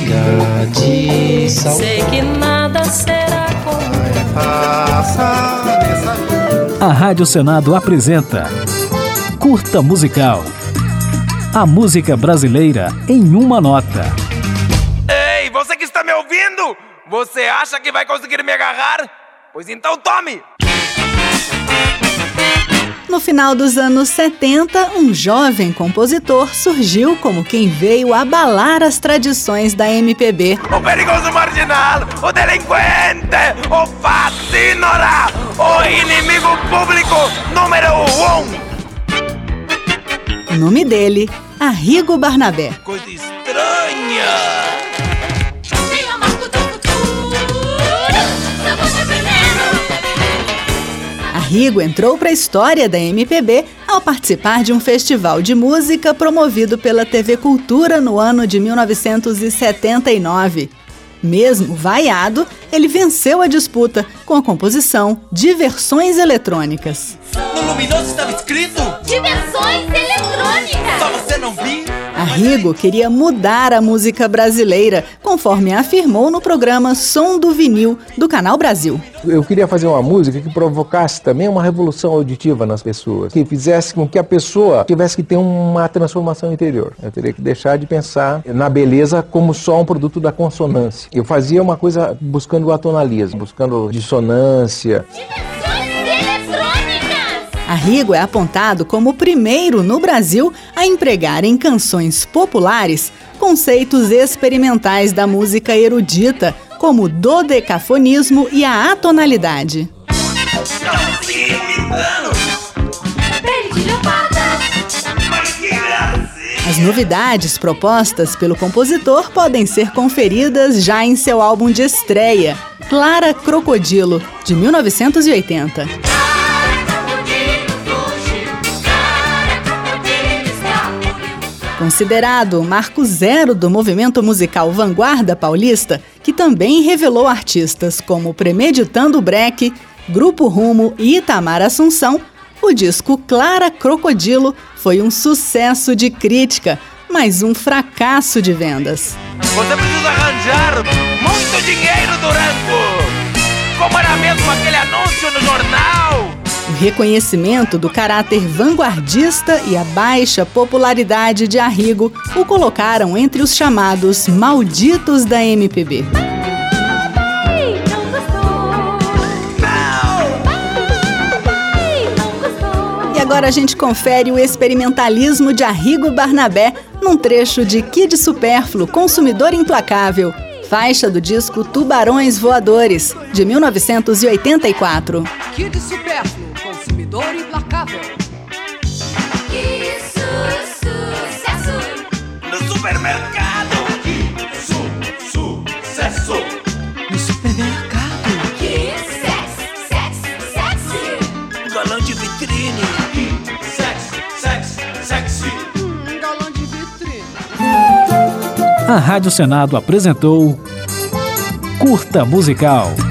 de saudade. Sei que nada será como A Rádio Senado apresenta Curta Musical. A música brasileira em uma nota. Ei, você que está me ouvindo? Você acha que vai conseguir me agarrar? Pois então tome! No final dos anos 70, um jovem compositor surgiu como quem veio abalar as tradições da MPB. O perigoso marginal, o delinquente, o fascínora, o inimigo público número 1. O nome dele, Arrigo Barnabé. Coisa estranha. Arrigo entrou para a história da MPB ao participar de um festival de música promovido pela TV Cultura no ano de 1979. Mesmo vaiado, ele venceu a disputa com a composição Diversões Eletrônicas. No luminoso estava escrito Diversões Eletrônicas! Só você não viu? Arrigo queria mudar a música brasileira, conforme afirmou no programa Som do Vinil, do Canal Brasil. Eu queria fazer uma música que provocasse também uma revolução auditiva nas pessoas, que fizesse com que a pessoa tivesse que ter uma transformação interior. Eu teria que deixar de pensar na beleza como só um produto da consonância. Eu fazia uma coisa buscando o atonalismo, buscando dissonância. Arrigo é apontado como o primeiro no Brasil a empregar em canções populares conceitos experimentais da música erudita, como o dodecafonismo e a atonalidade. As novidades propostas pelo compositor podem ser conferidas já em seu álbum de estreia, Clara Crocodilo, de 1980. Considerado o marco zero do movimento musical vanguarda paulista, que também revelou artistas como Premeditando Breck, Grupo Rumo e Itamar Assunção, o disco Clara Crocodilo foi um sucesso de crítica, mas um fracasso de vendas. Você precisa arranjar muito dinheiro, Durango! Como era mesmo aquele anúncio no jornal? O reconhecimento do caráter vanguardista e a baixa popularidade de Arrigo o colocaram entre os chamados malditos da MPB. E agora a gente confere o experimentalismo de Arrigo Barnabé num trecho de Kid Supérfluo, Consumidor Implacável, faixa do disco Tubarões Voadores, de 1984. Kid Supérfluo, Consumidor Implacável. Que sucesso! No supermercado! Que sucesso! No supermercado. Que sexy! Galã de vitrine! Que sexy! Galã de vitrine. A Rádio Senado apresentou Curta Musical.